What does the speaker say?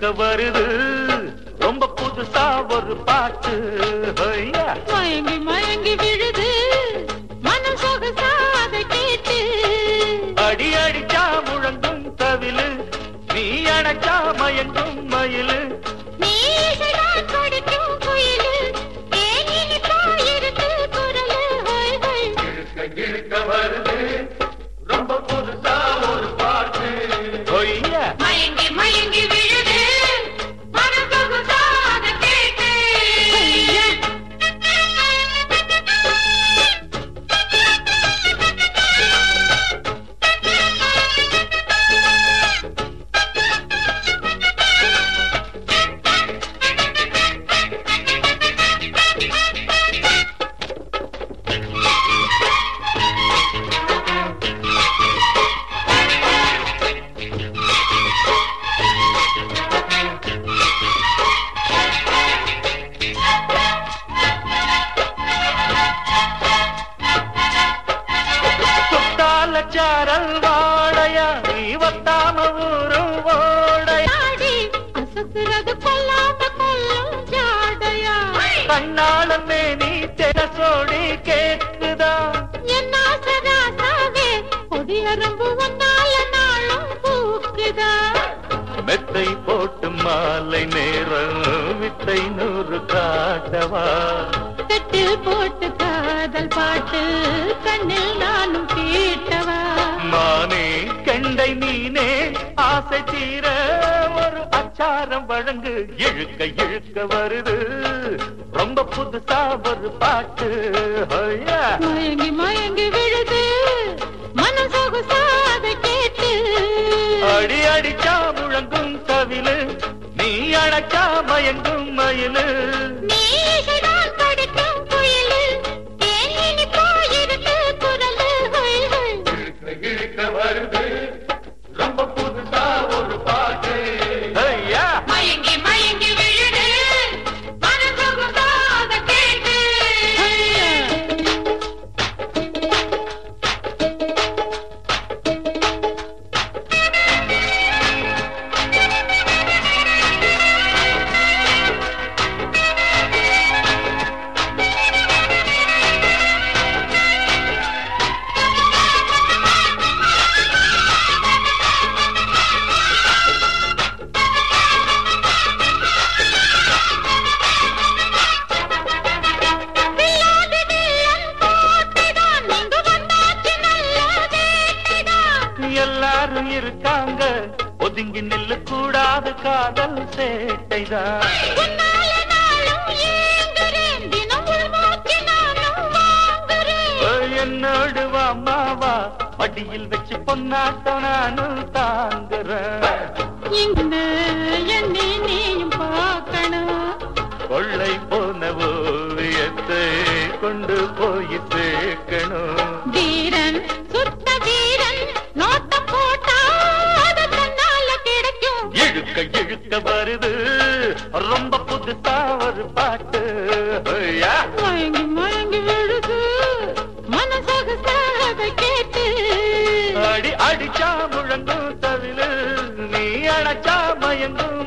வருது ரொம்ப புதுசா ஒரு பாட்டு. மயங்கி மயங்கி விழுது மனம் சொகுசா அதை கேட்டு. அடி அடிச்சா முழங்கும் தவிலு, நீ அணைச்சா மயங்கும் மயிலு. நீ இசைதான் படிக்கும் குயிலு, ஏன் இனிப்பா இருக்கு குரலு. இழுக்க இழுக்க வருது ரொம்ப புதுசா ஒரு பாட்டு. மயங்கி மயங்கி விழுது மனம் சொகுசா அதை கேட்டு. சாரல் வாழையா நீ வத்தாம ஊரும் ஓடையா. அசத்துறது கொல்லாம கொல்லும் ஜாடையா. கண்ணாளமே நீ தெரசோடி கேக்குதா. என்ன சராசாவே கொடியரம்பு வந்தால நாளும் பூக்குதா. மெத்தை போட்டு மாலை நேரம் வித்தை 100 காட்டவா. தட்டில் போட்டு காதல் பாட்டு கண்ணில் நானும் கேட்டவா. மானே கெண்டை மீனே ஆசை தீர ஒரு அச்சாரம் வழங்கு. இழுக்க இழுக்க வருது ரொம்ப புதுசா ஒரு பாட்டு. மயங்கி மயங்கி விழுது மனம் சொகுசா அதை கேட்டு. அடி அடிச்சா முழங்கும் தவிலு, நீ அணைச்சா மயங்கும் மயிலு. நீ இசைதான் படிக்கும் குயிலு, ஏன் இனிப்பா இருக்கு குரலு. இழுக்க வருது ரொம்ப புதுசா ஒரு பாட்டு. மயங்கி மயங்கி விழுது மனம் சொகுசா அதை கேட்டு. எல்லாரும் இருக்காங்க ஒதுங்கி நில்லு கூடாது காதல் சேட்டைதான். என்னோடு வா மாவா மடியில் வச்சு பொன்னாட்டம் நானும் தாங்குறேன். நீயும் பார்க்கணும். கொள்ளை போன ஓவியத்தை கொண்டு போய் சேர்க்கணும். வீரன் சுத்த வீரன் நோட்டம் போட்டா அது தன்னால கிடைக்கும். இழுக்க இழுக்க வருது ரொம்ப புதுசா ஒரு பாட்டு. மயங்கி மயங்கி விழுது மனசொகுசா அதை கேட்டு. அடி அடிச்சா முழங்கும் தவிலு, நீ அணைச்சா மயங்கும்